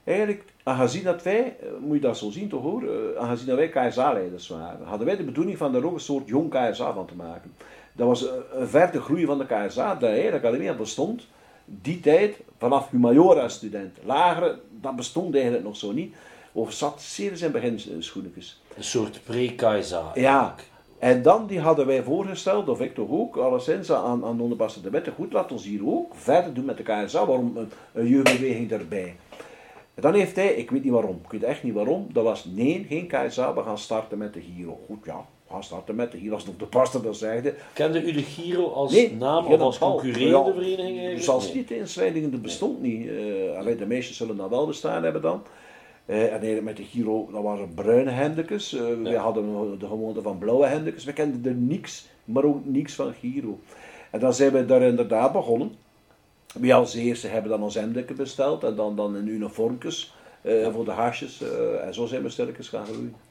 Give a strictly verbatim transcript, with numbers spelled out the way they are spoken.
Eigenlijk, aangezien dat wij, moet je dat zo zien toch hoor, aangezien dat wij K S A-leiders waren, hadden wij de bedoeling van er ook een soort jong K S A van te maken. Dat was een verder groei van de K S A, dat eigenlijk alleen maar bestond, die tijd, vanaf humaniora-student. Lagere, dat bestond eigenlijk nog zo niet. Of zat zeer in zijn beginschoenetjes. Een soort pre-K S A. Ja, en dan die hadden wij voorgesteld, of ik toch ook, alleszins aan, aan onderbasten de wetten, goed, laat ons hier ook verder doen met de K S A, waarom een, een jeugdbeweging erbij. En dan heeft hij, ik weet niet waarom, ik weet echt niet waarom, dat was nee, geen K S A, we gaan starten met de Giro. Goed, ja, we gaan starten met de Giro, als nog de pastor dat zegde. Kende u de Giro als nee, naam of als concurrerende ja, vereniging eigenlijk? Zelfs niet de inschrijvingen, dat bestond niet. Uh, alleen de meisjes zullen dat wel bestaan hebben dan. Uh, en eigenlijk met de Giro, dat waren bruine hendekes. Uh, ja. We hadden de gewoonte van blauwe hendekes. We kenden er niks, maar ook niks van Giro. En dan zijn we daar inderdaad begonnen. We als eerste hebben dan ons hemdeken besteld en dan, dan in uniformjes uh, ja. voor de haasjes. Uh, en zo zijn we stilletjes gaan groeien.